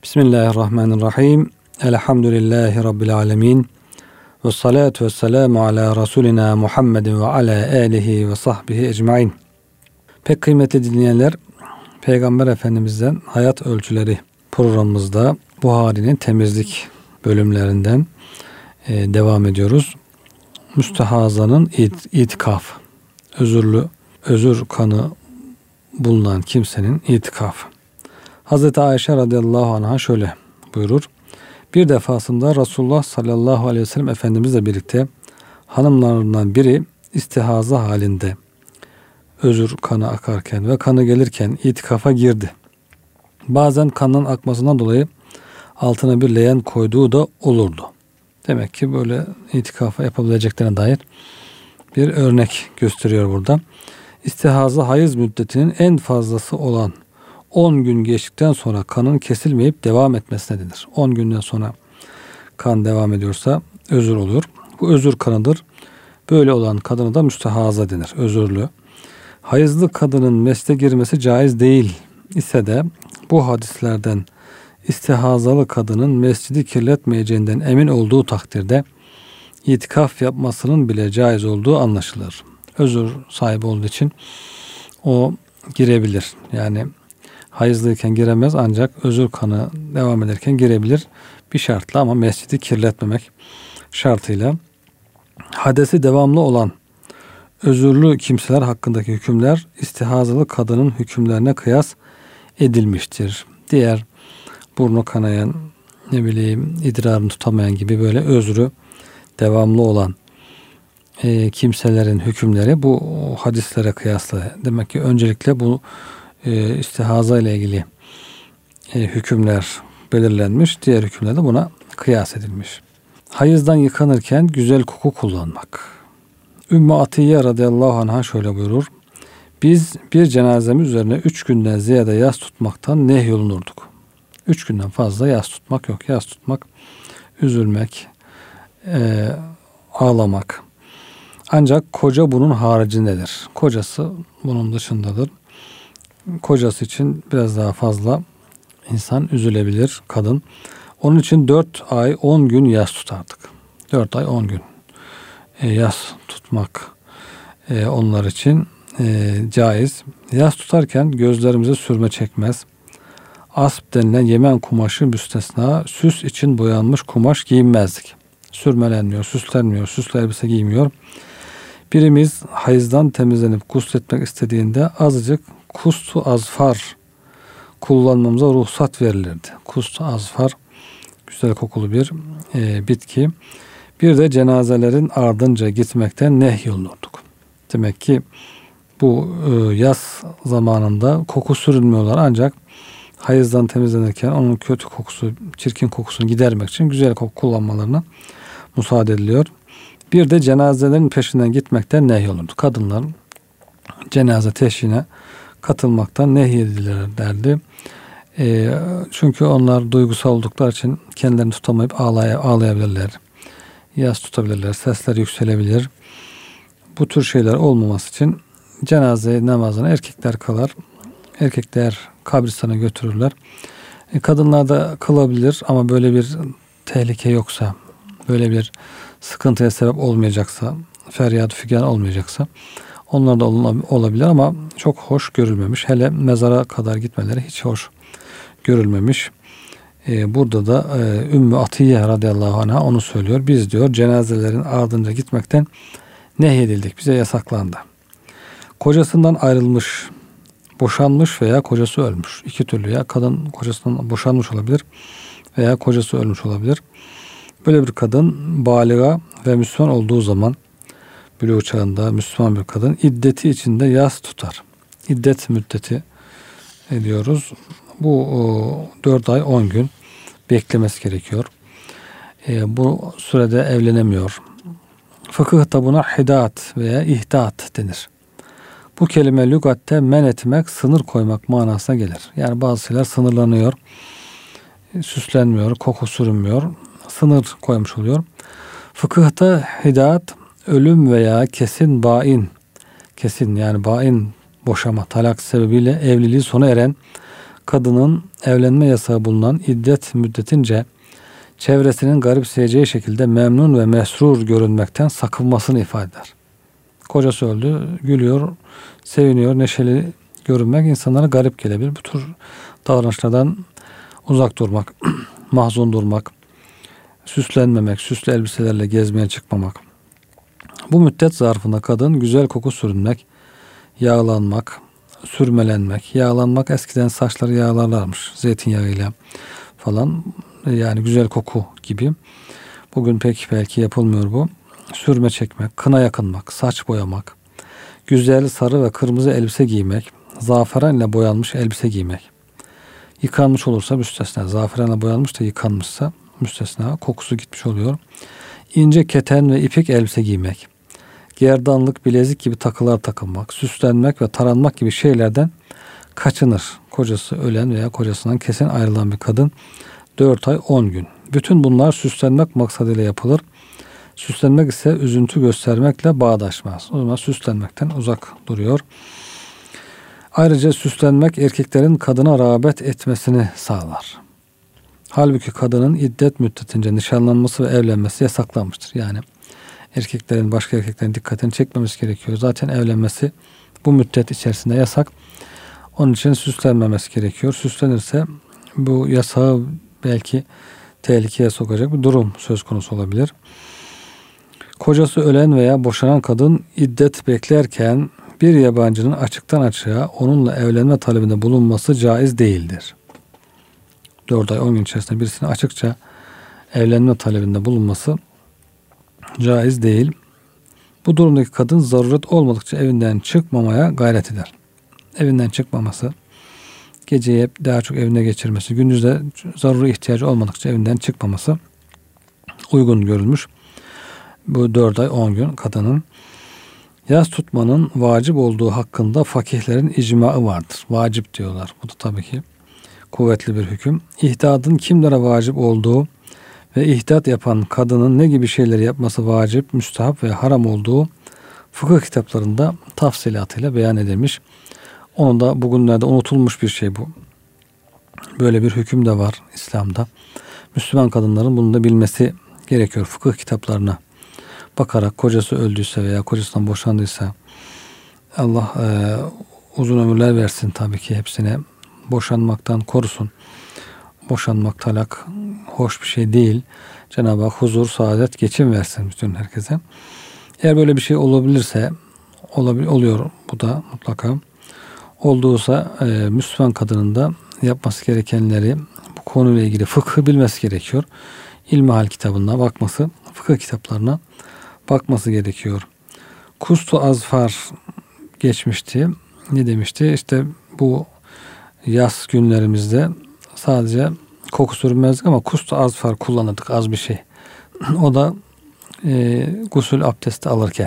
Bismillahirrahmanirrahim. Elhamdülillahi Rabbil alemin. Ve salatu ve selamu ala Resulina Muhammedin ve ala alihi ve sahbihi ecmain. Pek kıymetli dinleyenler, Peygamber Efendimiz'den Hayat Ölçüleri programımızda Buhari'nin temizlik bölümlerinden devam ediyoruz. Müstehazanın itikaf, özür kanı bulunan kimsenin itikafı. Hazreti Ayşe radıyallahu anh'a şöyle buyurur. Bir defasında Resulullah sallallahu aleyhi ve sellem Efendimizle birlikte hanımlarından biri istihaza halinde özür kanı akarken ve kanı gelirken itikafa girdi. Bazen kanın akmasından dolayı altına bir leğen koyduğu da olurdu. Demek ki böyle itikafa yapabileceklerine dair bir örnek gösteriyor burada. İstihaza hayız müddetinin en fazlası olan 10 gün geçtikten sonra kanın kesilmeyip devam etmesine denir. 10 günden sonra kan devam ediyorsa özür olur. Bu özür kanıdır. Böyle olan kadına da müstehaza denir. Özürlü. Hayızlı kadının mesle girmesi caiz değil ise de bu hadislerden istihazalı kadının mescidi kirletmeyeceğinden emin olduğu takdirde itikaf yapmasının bile caiz olduğu anlaşılır. Özür sahibi olduğu için o girebilir. Yani hayızlıyken giremez ancak özür kanı devam ederken girebilir bir şartla ama mescidi kirletmemek şartıyla. Hadesi devamlı olan özürlü kimseler hakkındaki hükümler istihazalı kadının hükümlerine kıyas edilmiştir. Diğer burnu kanayan, idrarını tutamayan gibi böyle özrü devamlı olan kimselerin hükümleri bu hadislere kıyasla. Demek ki öncelikle bu istihaza ile ilgili hükümler belirlenmiş. Diğer hükümler de buna kıyas edilmiş. Hayızdan yıkanırken güzel koku kullanmak. Ümmü Atiye radıyallahu anh'a şöyle buyurur. Biz bir cenazemiz üzerine 3 günden ziyade yas tutmaktan nehyolunurduk. 3 günden fazla yas tutmak yok. Yas tutmak, üzülmek, ağlamak. Ancak koca bunun haricindedir. Kocası bunun dışındadır. Kocası için biraz daha fazla insan üzülebilir, kadın. Onun için 4 ay 10 gün yas tutardık. 4 ay 10 gün yas tutmak onlar için caiz. Yas tutarken gözlerimize sürme çekmez. Asp denilen Yemen kumaşı müstesna süs için boyanmış kumaş giyinmezdik. Sürmelenmiyor, süslenmiyor, süslü elbise giymiyor. Birimiz hayızdan temizlenip gusletmek istediğinde azıcık kustu azfar kullanmamıza ruhsat verilirdi. Kustu azfar güzel kokulu bir bitki. Bir de cenazelerin ardınca gitmekten nehyolunurduk. Demek ki bu yaz zamanında koku sürülmüyorlar ancak hayızdan temizlenirken onun kötü kokusu, çirkin kokusunu gidermek için güzel koku kullanmalarına müsaade ediliyor. Bir de cenazelerin peşinden gitmekten nehyolundu. Kadınların cenaze teşhine katılmaktan nehyedilirlerdi. Çünkü onlar duygusal oldukları için kendilerini tutamayıp ağlayabilirler. Yas tutabilirler. Sesler yükselebilir. Bu tür şeyler olmaması için cenaze namazına erkekler kılar. Erkekler kabristana götürürler. Kadınlar da kılabilir ama böyle bir tehlike yoksa, böyle bir sıkıntıya sebep olmayacaksa, feryat figan olmayacaksa onlar da olabilir ama çok hoş görülmemiş. Hele mezara kadar gitmeleri hiç hoş görülmemiş. Burada da Ümmü Atiye radıyallahu anh'a onu söylüyor. Biz diyor cenazelerin ardınca gitmekten nehyedildik. Bize yasaklandı. Kocasından ayrılmış, boşanmış veya kocası ölmüş. İki türlü ya kadın kocasından boşanmış olabilir veya kocası ölmüş olabilir. Böyle bir kadın baliga ve Müslüman olduğu zaman buluğ çağında Müslüman bir kadın iddeti içinde yas tutar. İddet müddeti diyoruz. Bu 4 ay 10 gün beklemesi gerekiyor. Bu sürede evlenemiyor. Fıkıhta buna hidat veya ihdat denir. Bu kelime lügatte men etmek, sınır koymak manasına gelir. Yani bazı şeyler sınırlanıyor, süslenmiyor, koku sürünmüyor, sınır koymuş oluyor. Fıkıhta hidat, ölüm veya kesin bain, kesin yani bain boşama, talak sebebiyle evliliği sona eren kadının evlenme yasağı bulunan iddet müddetince çevresinin garipseyeceği şekilde memnun ve mesrur görünmekten sakınmasını ifade eder. Kocası öldü, gülüyor, seviniyor, neşeli görünmek insanlara garip gelebilir. Bu tür davranışlardan uzak durmak, mahzun durmak, süslenmemek, süslü elbiselerle gezmeye çıkmamak. Bu müddet zarfında kadın güzel koku sürünmek, yağlanmak, sürmelenmek. Yağlanmak, eskiden saçları yağlarlarmış zeytinyağıyla falan, yani güzel koku gibi. Bugün pek belki yapılmıyor bu. Sürme çekmek, kına yakınmak, saç boyamak, güzel sarı ve kırmızı elbise giymek, zaferan ile boyanmış elbise giymek. Yıkanmış olursa müstesna, zaferanla boyanmış da yıkanmışsa müstesna, kokusu gitmiş oluyor. İnce keten ve ipek elbise giymek, gerdanlık, bilezik gibi takılar takınmak, süslenmek ve taranmak gibi şeylerden kaçınır. Kocası ölen veya kocasından kesin ayrılan bir kadın 4 ay 10 gün. Bütün bunlar süslenmek maksadıyla yapılır. Süslenmek ise üzüntü göstermekle bağdaşmaz. O zaman süslenmekten uzak duruyor. Ayrıca süslenmek erkeklerin kadına rağbet etmesini sağlar. Halbuki kadının iddet müddetince nişanlanması ve evlenmesi yasaklanmıştır. Yani erkeklerin başka erkeklerin dikkatini çekmemesi gerekiyor. Zaten evlenmesi bu müddet içerisinde yasak. Onun için süslenmemesi gerekiyor. Süslenirse bu yasağı belki tehlikeye sokacak bir durum söz konusu olabilir. Kocası ölen veya boşanan kadın iddet beklerken bir yabancının açıktan açığa onunla evlenme talebinde bulunması caiz değildir. 4 ay 10 gün içerisinde birisine açıkça evlenme talebinde bulunması caiz değil. Bu durumdaki kadın zaruret olmadıkça evinden çıkmamaya gayret eder. Evinden çıkmaması, geceyi hep daha çok evine geçirmesi, gündüzde zaruri ihtiyacı olmadıkça evinden çıkmaması uygun görülmüş. Bu 4 ay 10 gün kadının. Yas tutmanın vacip olduğu hakkında fakihlerin icmaı vardır. Vacip diyorlar. Bu da tabii ki kuvvetli bir hüküm. İhdadın kimlere vacip olduğu ve ihdat yapan kadının ne gibi şeyleri yapması vacip, müstahap ve haram olduğu fıkıh kitaplarında tafsilatıyla beyan edilmiş. Onun da bugünlerde unutulmuş bir şey bu. Böyle bir hüküm de var İslam'da. Müslüman kadınların bunu da bilmesi gerekiyor. Fıkıh kitaplarına bakarak, kocası öldüyse veya kocasından boşandıysa, Allah uzun ömürler versin tabii ki hepsine, boşanmaktan korusun. Boşanmak, talak hoş bir şey değil. Cenab-ı Hak huzur, saadet, geçim versin bütün herkese. Eğer böyle bir şey olabilirse, oluyor bu da mutlaka. Olduysa Müslüman kadının da yapması gerekenleri, bu konuyla ilgili fıkhı bilmesi gerekiyor. İlmihal kitabına bakması, fıkıh kitaplarına bakması gerekiyor. Kustu azfar geçmişti. Ne demişti? İşte bu yaz günlerimizde sadece koku sürmezdik ama kustu azfar kullanırdık, az bir şey. O da gusül abdesti alırken,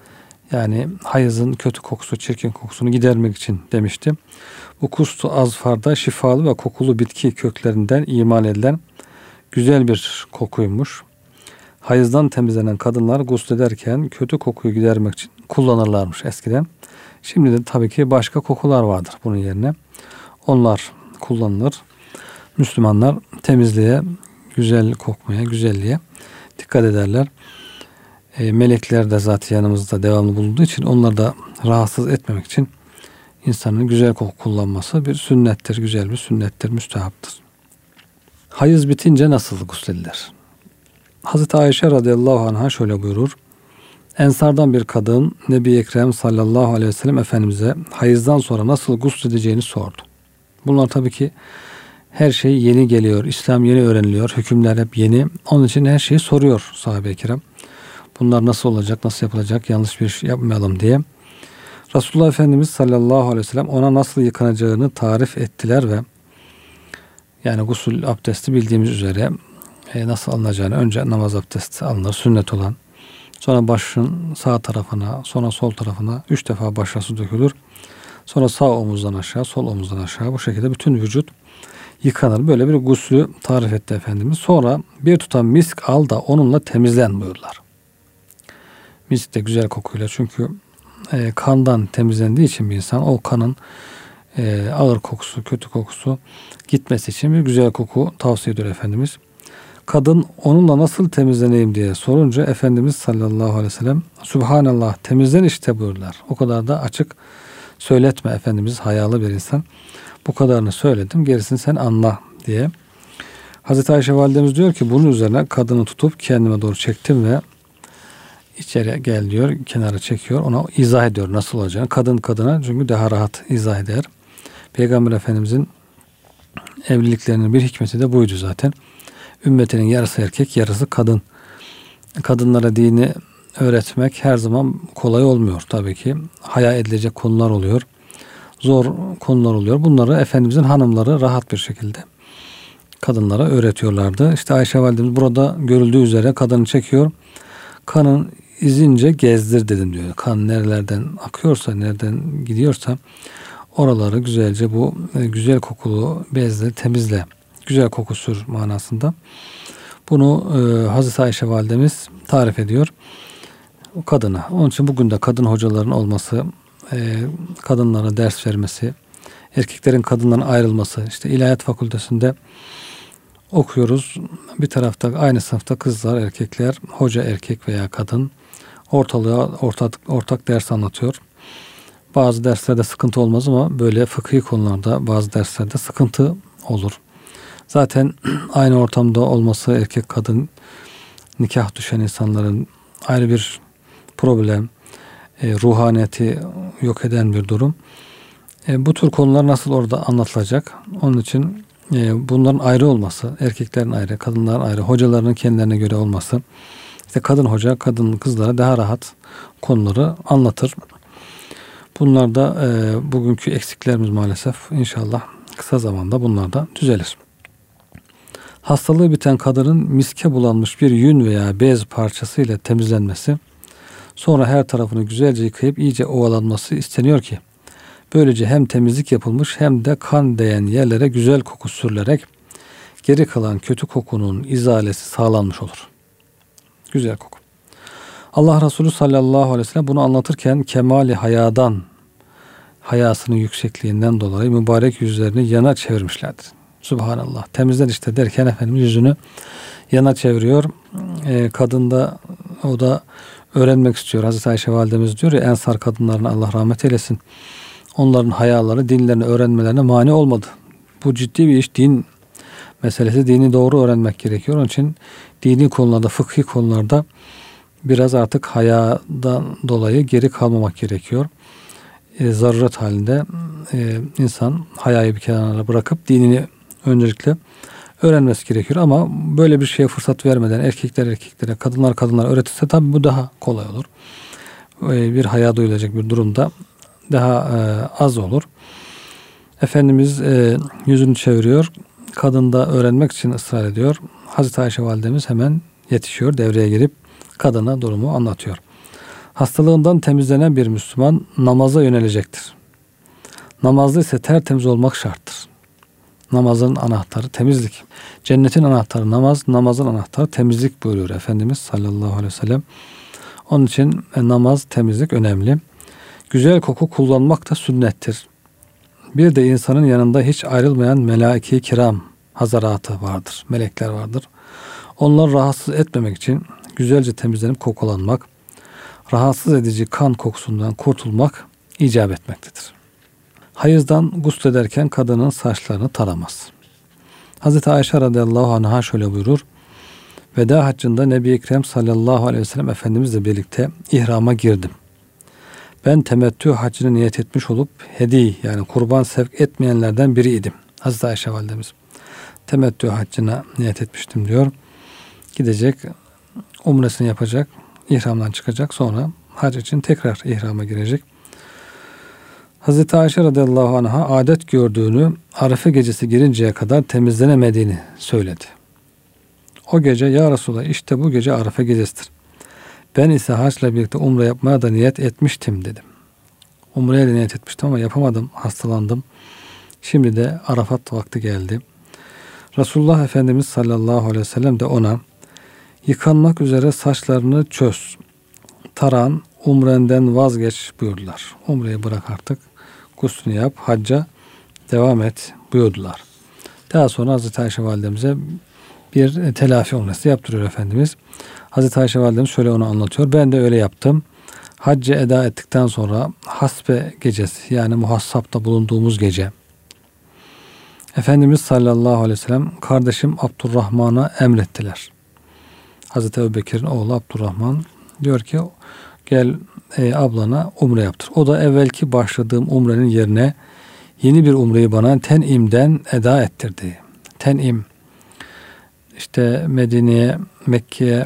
yani hayızın kötü kokusu, çirkin kokusunu gidermek için demişti. Bu kustu azfarda şifalı ve kokulu bitki köklerinden imal edilen güzel bir kokuymuş. Hayızdan temizlenen kadınlar guslederken kötü kokuyu gidermek için kullanırlarmış eskiden. Şimdi de tabii ki başka kokular vardır bunun yerine. Onlar kullanılır. Müslümanlar temizliğe, güzel kokmaya, güzelliğe dikkat ederler. Melekler de zaten yanımızda devamlı bulunduğu için onları da rahatsız etmemek için insanın güzel koku kullanması bir sünnettir, güzel bir sünnettir, müstehaptır. Hayız bitince nasıl gusledilir? Hazreti Ayşe radıyallahu anh'a şöyle buyurur. Ensardan bir kadın Nebi Ekrem sallallahu aleyhi ve sellem Efendimiz'e hayızdan sonra nasıl gusledeceğini sordu. Bunlar tabii ki her şey yeni geliyor. İslam yeni öğreniliyor. Hükümler hep yeni. Onun için her şeyi soruyor sahabe-i kiram. Bunlar nasıl olacak, nasıl yapılacak, yanlış bir şey yapmayalım diye. Resulullah Efendimiz sallallahu aleyhi ve sellem ona nasıl yıkanacağını tarif ettiler ve yani gusül abdesti bildiğimiz üzere nasıl alınacağını, önce namaz abdesti alınır, sünnet olan. Sonra başın sağ tarafına, sonra sol tarafına 3 defa başa su dökülür. Sonra sağ omuzdan aşağı, sol omuzdan aşağı, bu şekilde bütün vücut yıkanır. Böyle bir guslü tarif etti Efendimiz. Sonra bir tutam misk al da onunla temizlen buyurdular. Misk de güzel kokuyla, çünkü kandan temizlendiği için bir insan o kanın ağır kokusu, kötü kokusu gitmesi için bir güzel koku tavsiye ediyor Efendimiz. Kadın onunla nasıl temizleneyim diye sorunca Efendimiz sallallahu aleyhi ve sellem Subhanallah temizlen işte buyurdular. O kadar da açık söyletme Efendimiz, hayalı bir insan. Bu kadarını söyledim, gerisini sen anla diye. Hazreti Ayşe validemiz diyor ki bunun üzerine kadını tutup kendime doğru çektim ve içeri gel diyor, kenara çekiyor. Ona izah ediyor nasıl olacağını. Kadın kadına çünkü daha rahat izah eder. Peygamber Efendimizin evliliklerinin bir hikmeti de buydu zaten. Ümmetinin yarısı erkek, yarısı kadın. Kadınlara dini öğretmek her zaman kolay olmuyor tabii ki. Haya edilecek konular oluyor. Zor konular oluyor. Bunları Efendimizin hanımları rahat bir şekilde kadınlara öğretiyorlardı. İşte Ayşe validemiz burada görüldüğü üzere kadını çekiyor. Kanın izince gezdir dedim diyor. Kan nerelerden akıyorsa, nereden gidiyorsa oraları güzelce bu güzel kokulu bezle temizle. Güzel koku sür manasında. Bunu Hazreti Ayşe validemiz tarif ediyor kadına. Onun için bugün de kadın hocaların olması, kadınlara ders vermesi, erkeklerin kadınların ayrılması. İşte İlahiyat Fakültesinde okuyoruz. Bir tarafta aynı sınıfta kızlar, erkekler, hoca erkek veya kadın ortalığa ortak ders anlatıyor. Bazı derslerde sıkıntı olmaz ama böyle fıkhi konularda bazı derslerde sıkıntı olur. Zaten aynı ortamda olması erkek kadın nikah düşen insanların ayrı bir problem, ruhaniyeti yok eden bir durum. Bu tür konular nasıl orada anlatılacak? Onun için bunların ayrı olması, erkeklerin ayrı, kadınların ayrı, hocalarının kendilerine göre olması, işte kadın hoca, kadın kızlara daha rahat konuları anlatır. Bunlar da bugünkü eksiklerimiz maalesef. İnşallah kısa zamanda bunlar da düzelir. Hastalığı biten kadının miske bulanmış bir yün veya bez parçası ile temizlenmesi, sonra her tarafını güzelce yıkayıp iyice ovalanması isteniyor ki, böylece hem temizlik yapılmış hem de kan değen yerlere güzel koku sürülerek geri kalan kötü kokunun izalesi sağlanmış olur. Güzel koku. Allah Resulü sallallahu aleyhi ve sellem bunu anlatırken kemali hayadan, hayasının yüksekliğinden dolayı mübarek yüzlerini yana çevirmişlerdir. Subhanallah. Temizlen işte derken Efendimiz yüzünü yana çeviriyor. Kadın da o da öğrenmek istiyor. Hazreti Ayşe validemiz diyor ya, Ensar kadınlarına Allah rahmet eylesin. Onların hayaları dinlerini öğrenmelerine mani olmadı. Bu ciddi bir iş. Din meselesi. Dini doğru öğrenmek gerekiyor. Onun için dini konularda, fıkhi konularda biraz artık hayadan dolayı geri kalmamak gerekiyor. Zaruret halinde insan hayayı bir kenara bırakıp dinini öncelikle öğrenmesi gerekiyor. Ama böyle bir şeye fırsat vermeden erkekler erkeklere, kadınlar kadınlara öğretirse tabii bu daha kolay olur. Bir haya duyulacak bir durumda daha az olur. Efendimiz yüzünü çeviriyor. Kadın da öğrenmek için ısrar ediyor. Hazreti Ayşe validemiz hemen yetişiyor, devreye girip kadına durumu anlatıyor. Hastalığından temizlenen bir Müslüman namaza yönelecektir. Namazda ise tertemiz olmak şarttır. Namazın anahtarı temizlik. Cennetin anahtarı namaz, namazın anahtarı temizlik buyuruyor Efendimiz sallallahu aleyhi ve sellem. Onun için namaz, temizlik önemli. Güzel koku kullanmak da sünnettir. Bir de insanın yanında hiç ayrılmayan melaike-i kiram hazaratı vardır. Melekler vardır. Onları rahatsız etmemek için güzelce temizlenip kokulanmak, rahatsız edici kan kokusundan kurtulmak icap etmektedir. Hayızdan guslederken kadının saçlarını taramaz. Hazreti Ayşe radıyallahu anh'a şöyle buyurur. Veda haccında Nebi Ekrem sallallahu aleyhi ve sellem Efendimizle birlikte ihrama girdim. Ben temettü haccını niyet etmiş olup hediye yani kurban sevk etmeyenlerden biriydim. Hazreti Ayşe validemiz temettü haccına niyet etmiştim diyor. Gidecek, umresini yapacak, ihramdan çıkacak, sonra hac için tekrar ihrama girecek. Hazreti Ayşe radıyallahu anh'a adet gördüğünü, Arefe gecesi girinceye kadar temizlenemediğini söyledi. O gece ya Resulallah işte bu gece Arefe gecesidir. Ben ise haçla birlikte umre yapmaya da niyet etmiştim dedim. Umreye de niyet etmiştim ama yapamadım, hastalandım. Şimdi de Arafat vakti geldi. Resulullah Efendimiz sallallahu aleyhi ve sellem de ona yıkanmak üzere saçlarını çöz, taran, umrenden vazgeç buyurdular. Umreyi bırak artık, guslünü yap, hacca devam et buyurdular. Daha sonra Hazreti Ayşe validemize bir telafi umresi yaptırıyor Efendimiz. Hazreti Ayşe validemiz şöyle onu anlatıyor. Ben de öyle yaptım. Haccı eda ettikten sonra hasbe gecesi, yani muhassapta bulunduğumuz gece, Efendimiz sallallahu aleyhi ve sellem kardeşim Abdurrahman'a emrettiler. Hazreti Ebubekir'in oğlu Abdurrahman diyor ki gel ablana umre yaptır. O da evvelki başladığım umrenin yerine yeni bir umreyi bana Ten'im'den eda ettirdi. Ten'im işte Medine'ye, Mekke'ye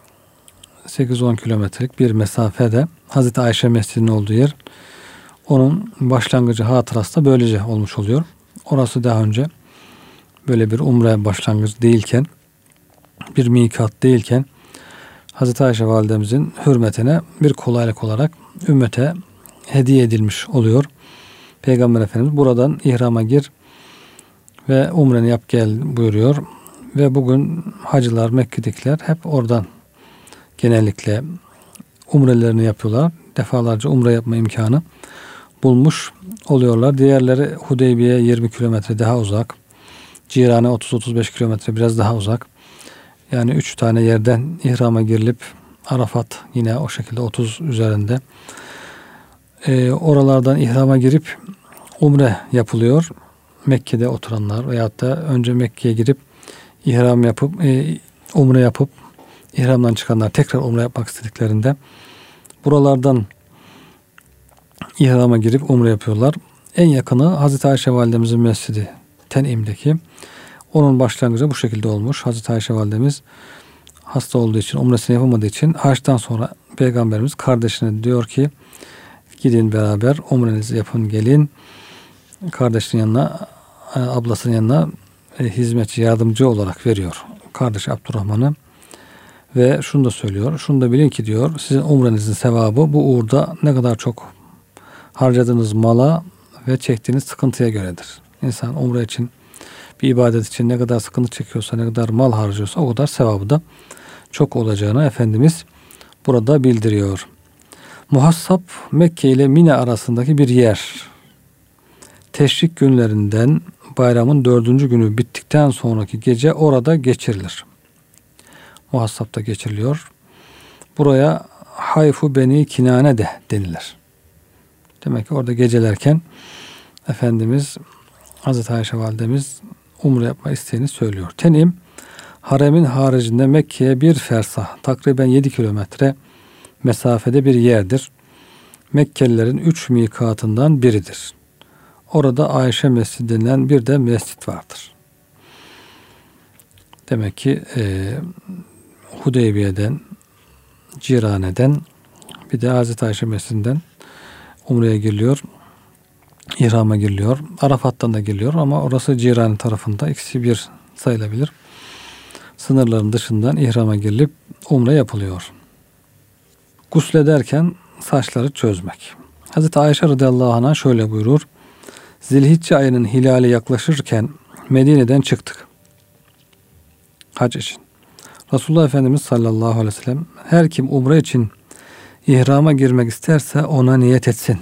8-10 kilometrelik bir mesafede, Hazreti Ayşe Mescidi'nin olduğu yer. Onun başlangıcı hatırası da böylece olmuş oluyor. Orası daha önce böyle bir umre başlangıcı değilken, bir mikat değilken, Hazreti Ayşe validemizin hürmetine bir kolaylık olarak ümmete hediye edilmiş oluyor. Peygamber Efendimiz buradan ihrama gir ve umreni yap gel buyuruyor. Ve bugün hacılar, Mekke'dekiler hep oradan genellikle umrelerini yapıyorlar. Defalarca umre yapma imkanı bulmuş oluyorlar. Diğerleri Hudeybiye 20 kilometre daha uzak. Cirane 30-35 kilometre biraz daha uzak. Yani 3 tane yerden ihrama girilip Arafat yine o şekilde 30 üzerinde. Oralardan ihrama girip umre yapılıyor. Mekke'de oturanlar veyahut da önce Mekke'ye girip ihram yapıp umre yapıp ihramdan çıkanlar tekrar umre yapmak istediklerinde buralardan ihrama girip umre yapıyorlar. En yakını Hazreti Ayşe validemizin mescidi Ten'im'deki. Onun başlangıcı bu şekilde olmuş. Hazreti Ayşe validemiz hasta olduğu için, umresini yapamadığı için haçtan sonra Peygamberimiz kardeşine diyor ki gidin beraber umrenizi yapın gelin. Kardeşinin yanına, ablasının yanına hizmetçi, yardımcı olarak veriyor kardeş Abdurrahman'ı. Ve şunu da söylüyor. Şunu da bilin ki diyor, sizin umrenizin sevabı bu uğurda ne kadar çok harcadığınız mala ve çektiğiniz sıkıntıya göredir. İnsan umre için, bir ibadet için ne kadar sıkıntı çekiyorsa, ne kadar mal harcıyorsa o kadar sevabı da çok olacağını Efendimiz burada bildiriyor. Muhassap, Mekke ile Mine arasındaki bir yer. Teşrik günlerinden bayramın 4. günü bittikten sonraki gece orada geçirilir. Muhassap'ta geçiriliyor. Buraya Hayfu Beni Kinane de denilir. Demek ki orada gecelerken Efendimiz Hazreti Ayşe validemiz umre yapma isteğini söylüyor. Ten'im haremin haricinde Mekke'ye bir fersah, takriben 7 kilometre mesafede bir yerdir. Mekkelilerin 3 mikatından biridir. Orada Ayşe Mescidi denilen bir de mescit vardır. Demek ki Hudeybiye'den, Cirane'den bir de Hazreti Ayşe Mescidi'nden umreye giriliyor. İhrama giriliyor. Arafat'tan da giriliyor ama orası Cirane tarafında. İkisi bir sayılabilir. Sınırların dışından ihrama girilip umre yapılıyor. Guslederken saçları çözmek. Hazreti Ayşe radıyallahu anh'a şöyle buyurur. Zilhicce ayının hilali yaklaşırken Medine'den çıktık. Hac için. Resulullah Efendimiz sallallahu aleyhi ve sellem her kim umre için ihrama girmek isterse ona niyet etsin.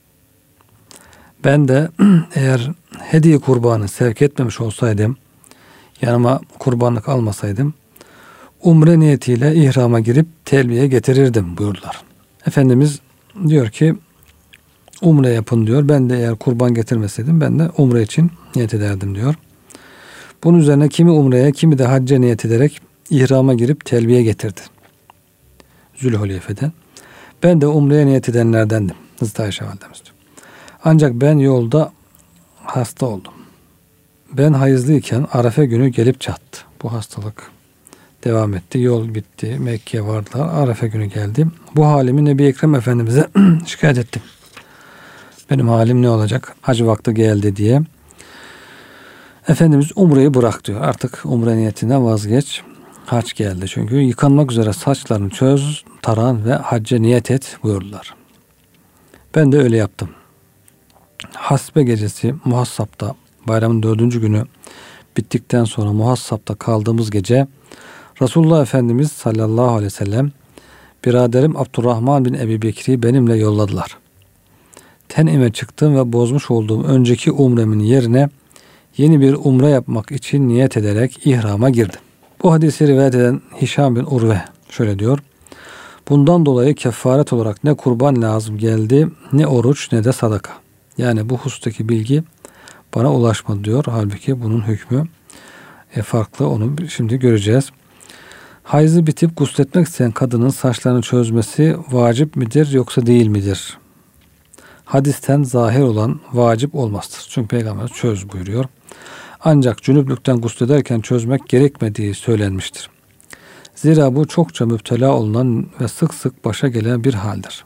Ben de eğer hediye kurbanı sevk etmemiş olsaydım, yanıma kurbanlık almasaydım, umre niyetiyle ihrama girip telbiye getirirdim buyurdular. Efendimiz diyor ki umre yapın diyor. Ben de eğer kurban getirmeseydim ben de umre için niyet ederdim diyor. Bunun üzerine kimi umreye kimi de hacca niyet ederek ihrama girip telbiye getirdi. Zülhuleyfe'den. Ben de umreye niyet edenlerdendim. Hazreti Ayşe validemiz diyor. Ancak ben yolda hasta oldum. Ben hayızlıyken Arefe günü gelip çattı. Bu hastalık devam etti. Yol bitti. Mekke'ye vardılar. Arefe günü geldi. Bu halimi Nebi Ekrem Efendimiz'e şikayet ettim. Benim halim ne olacak? Hac vakti geldi diye. Efendimiz umreyi bırak diyor. Artık umre niyetinden vazgeç. Hac geldi çünkü. Yıkanmak üzere saçlarını çöz, taran ve hacca niyet et buyurdular. Ben de öyle yaptım. Hasbe gecesi Muhassap'ta bayramın 4. günü bittikten sonra Muhassap'ta kaldığımız gece Resulullah Efendimiz sallallahu aleyhi ve sellem biraderim Abdurrahman bin Ebi Bekir'i benimle yolladılar. tenime çıktığım ve bozmuş olduğum önceki umremin yerine yeni bir umre yapmak için niyet ederek ihrama girdim. Bu hadisi rivayet eden Hişam bin Urve şöyle diyor. Bundan dolayı kefaret olarak ne kurban lazım geldi, ne oruç ne de sadaka. Yani bu hustaki bilgi bana ulaşmadı diyor. Halbuki bunun hükmü farklı, onu şimdi göreceğiz. Hayzı bitip gusletmek isteyen kadının saçlarını çözmesi vacip midir yoksa değil midir? Hadisten zahir olan vacip olmazdır. Çünkü Peygamber çöz buyuruyor. Ancak cünüplükten guslederken çözmek gerekmediği söylenmiştir. Zira bu çokça müptela olunan ve sık sık başa gelen bir haldir.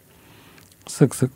Sık sık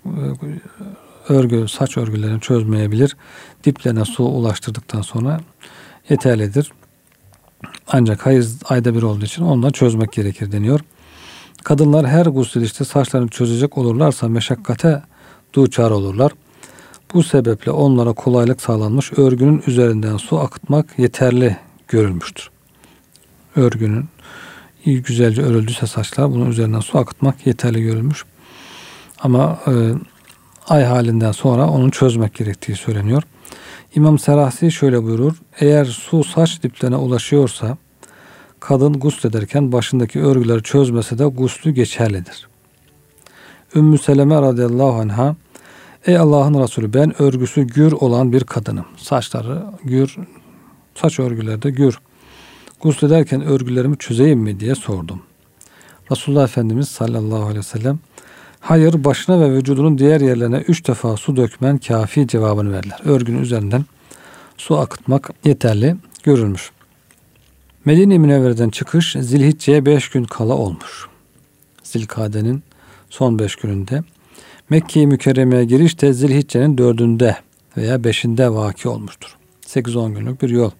saç örgülerini çözmeyebilir. Diplerine su ulaştırdıktan sonra yeterlidir. Ancak hayız ayda bir olduğu için ondan çözmek gerekir deniyor. Kadınlar her gusledişte saçlarını çözecek olurlarsa meşakkate duçar olurlar. Bu sebeple onlara kolaylık sağlanmış, örgünün üzerinden su akıtmak yeterli görülmüştür. Örgünün iyi güzelce örüldüyse saçlar, bunun üzerinden su akıtmak yeterli görülmüş. Ama ay halinden sonra onun çözmek gerektiği söyleniyor. İmam Serahsi şöyle buyurur. Eğer su saç diplerine ulaşıyorsa kadın guslederken başındaki örgüleri çözmese de guslü geçerlidir. Ümmü Seleme radıyallahu anha, ey Allah'ın Resulü, ben örgüsü gür olan bir kadınım. Saçları gür, saç örgüleri de gür. Guslederken örgülerimi çözeyim mi diye sordum. Resulullah Efendimiz sallallahu aleyhi ve sellem, hayır, başına ve vücudunun diğer yerlerine 3 defa su dökmen kafi cevabını verdiler. Örgünün üzerinden su akıtmak yeterli görülmüş. Medine-i Münevvere'den çıkış Zilhicce'ye 5 gün kala olmuş. Zilkade'nin son 5 gününde. Mekke-i Mükerreme'ye giriş de Zilhicce'nin 4'ünde veya 5'inde vaki olmuştur. 8-10 günlük bir yol.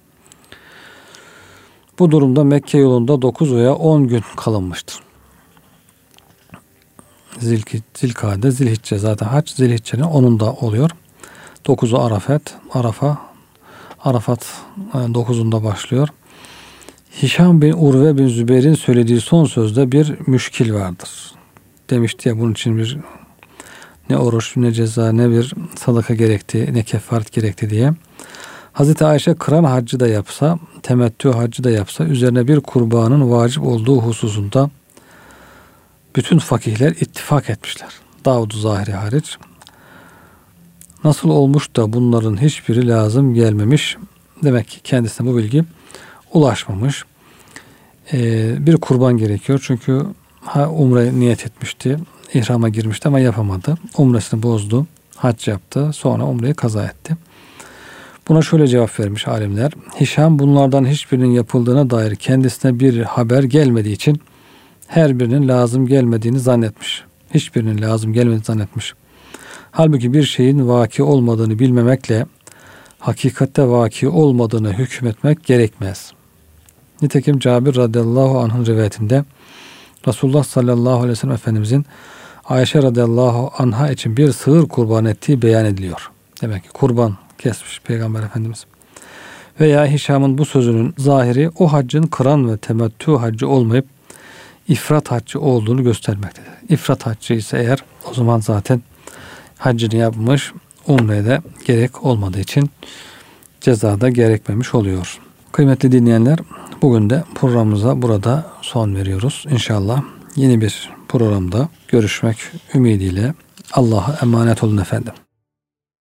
Bu durumda Mekke yolunda 9 veya 10 gün kalınmıştır. Zilkade, Zilhicce, zaten hac Zilhicce'nin 10'unda oluyor. 9'u Arafat 9'unda başlıyor. Hişam bin Urve bin Zübeyir'in söylediği son sözde bir müşkil vardır. Demişti ya, bunun için bir ne oruç, ne ceza, ne bir sadaka gerekti, ne kefaret gerekti diye. Hazreti Ayşe kıran haccı da yapsa, temettü haccı da yapsa, üzerine bir kurbanın vacip olduğu hususunda bütün fakihler ittifak etmişler. Davud-u Zahiri hariç. Nasıl olmuş da bunların hiçbiri lazım gelmemiş? Demek ki kendisine bu bilgi ulaşmamış. Bir kurban gerekiyor. Çünkü umre niyet etmişti. İhrama girmişti ama yapamadı. Umresini bozdu. Hac yaptı. Sonra umreyi kaza etti. Buna şöyle cevap vermiş alimler. Hişam bunlardan hiçbirinin yapıldığına dair kendisine bir haber gelmediği için her birinin lazım gelmediğini zannetmiş. Hiçbirinin lazım gelmediğini zannetmiş. Halbuki bir şeyin vaki olmadığını bilmemekle hakikatte vaki olmadığını hükmetmek gerekmez. Nitekim Cabir radıyallahu anh'ın rivayetinde Resulullah sallallahu aleyhi ve sellem Efendimizin Ayşe radıyallahu anha için bir sığır kurban ettiği beyan ediliyor. Demek ki kurban kesmiş Peygamber Efendimiz. Veya Hişam'ın bu sözünün zahiri o haccın kıran ve temettü haccı olmayıp ifrat haccı olduğunu göstermektedir. İfrat haccı ise eğer, o zaman zaten haccını yapmış, umreye de gerek olmadığı için cezada gerekmemiş oluyor. Kıymetli dinleyenler, bugün de programımıza burada son veriyoruz. İnşallah yeni bir programda görüşmek ümidiyle Allah'a emanet olun efendim.